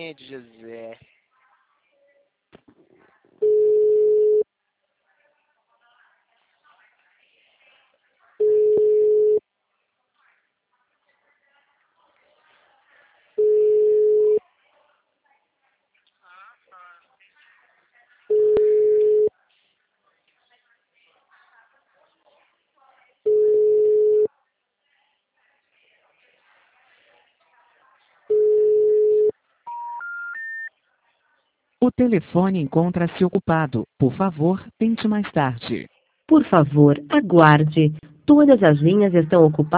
Maria de José. O telefone encontra-se ocupado. Por favor, tente mais tarde. Por favor, aguarde. Todas as linhas estão ocupadas.